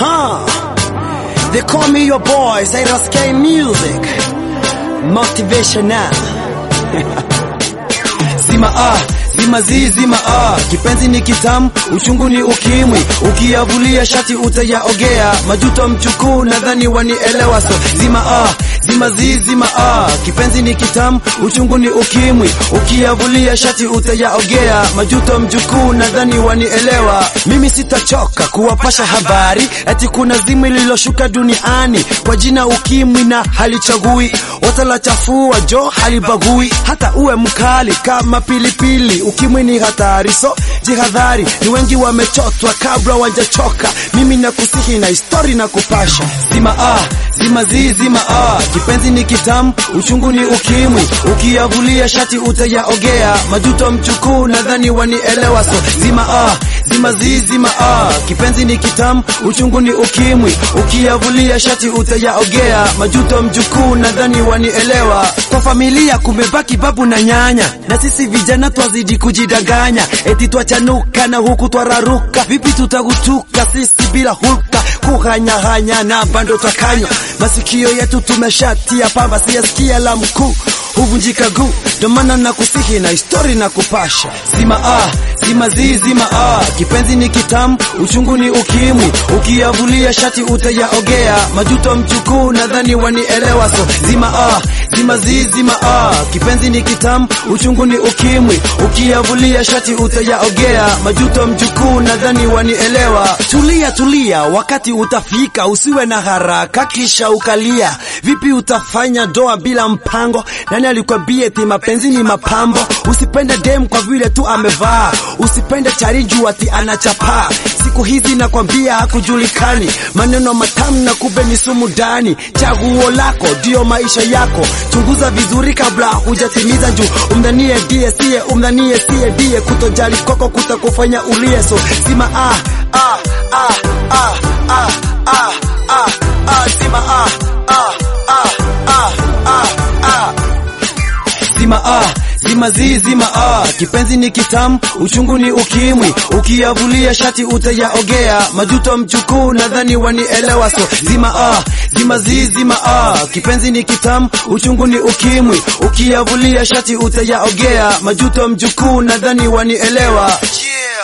They call me your boy, Cyrus K Music. Motivational. Zima kipenzi ni kitamu, uchungu ni ukimwi. Ukiyavulia shati utayaogea, majuto mchukuu nadhani wanielewa. So zima kipenzi ni kitamu, uchungu ni ukimwi. Ukiyavulia shati utayaogea, majuto mchukuu nadhani wanielewa. Mimi sitachoka kuwapasha habari eti kuna zimu lililoshuka duniani kwa jina ukimwi na halichagui. Watala chafua jo halibagui, hata uwe mkali kama pilipili. Ukimwi ni hatari, so jihadhari. Ni wengi wamechotwa kabla wajachoka. Mimi nakusihi na histori na kupasha. Zima kipenzi ni kitamu, uchungu ni ukimwi. Ukiyavulia shati utayaogea, majuto mchukuu nadhani wanielewa. So zima kipenzi ni kitamu, uchungu ni ukimwi. Ukiyavulia shati utayaogea, majuto mchukuu nadhani wanielewa. Kwa familia kumebaki babu na nyanya, na sisi vijana twazidi kujidanganya eti twachanuka na huku twararuka. Vipi tutagutuka sisi bila hulka, kuhanya na bando twakanywa. Masikio yetu tumeshatia pamba, siyasikia la mkuu huvunjika guu. Ndo maana nakusihi na histori na kupasha. Zima kipenzi ni kitamu, uchungu ni ukimwi. Ukiyavulia shati utayaogea, majuto mchukuu nadhani wanielewa. So zima kipenzi ni kitamu, uchungu ni ukimwi. Ukiyavulia shati utayaogea, majuto mchukuu nadhani wanielewa. Tulia wakati utafika, usiwe na haraka kisha ukalia. Vipi utafanya doa bila mpango? Nani alikwambia eti mapenzi ni mapambo? Usipende dem kwa vile tu amevaa, usipende chariju ati anachapa. Siku hizi nakwambia hakujulikani, maneno matamu na kumbe ni sumu ndani. Chaguo lako ndio maisha yako, chunguza vizuri kabla hujatimiza juu. Umdhanie siye kutojali kwako kutakufanya ulie. So zima zima kipenzi ni kitamu, uchungu ni ukimwi. Ukiyavulia shati utayaogea, majuto mchukuu nadhani wanielewa. So zima kipenzi ni kitamu, uchungu ni ukimwi. Ukiyavulia shati utayaogea, majuto mchukuu nadhani wanielewa.